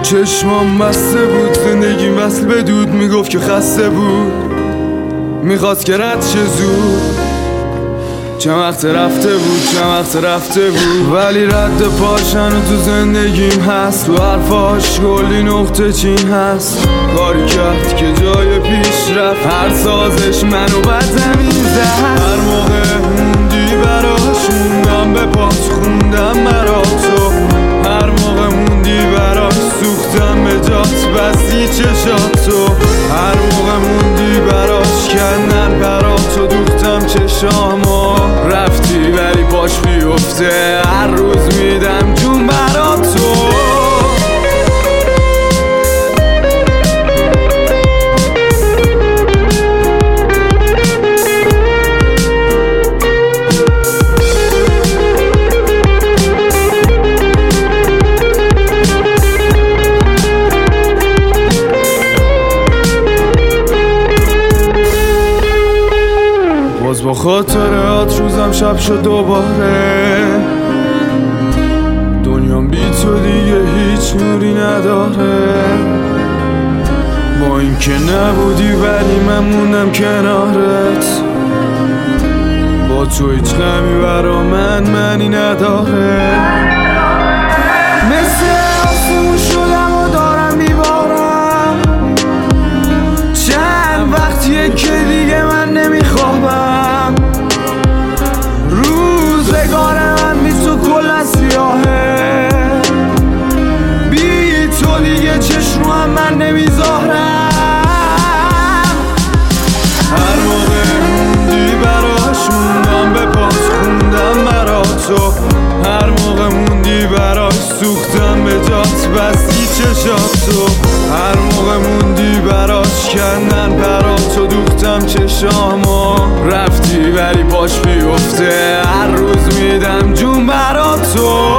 چشمام بسته بود، زندگیم وصل به دود، میگفت که خسته بود، میخواست که رد شه زود. چند وقت رفته بود ولی رد پاشن و تو زندگیم هست. تو حرفاش کلی نقطه چین هست. کاری کرد که جای پیش رفت، هر سازش منو بد زمین زد. هر موقع موندی براش موندم، به پاس خوندم برا تو. هر موقع موندی براش سوختم به جات، بستی چشاتو. هر موقع موندی براش کندن براتو، دوختم چشامو. رفتی ولی باش بیفته، هر روز میدم جون براتو. باز با خاطرات روزم شب شد دوباره. دنیام بی تو دیگه هیچ نوری نداره. با این که نبودی ولی من موندم کنارت. با تو هیچ غمی برا منی نداره. مثل آسمون شدم و دارم میبارم. چند وقتیه که دیگه من نمیخوابم. روزگار من بی تو کلا سیاهه. بی تو دیگه چشم من نمیذارم. هر موقع موندی براش موندم، به پاس خوندم برا تو. هر موقع موندی براش سوختم به جات، بستی چشاتو. هر موقع موندی براش کندن براتو، دوختم چشامو. رفتی ولی باش بیفته، هر روز میدم جون براتو.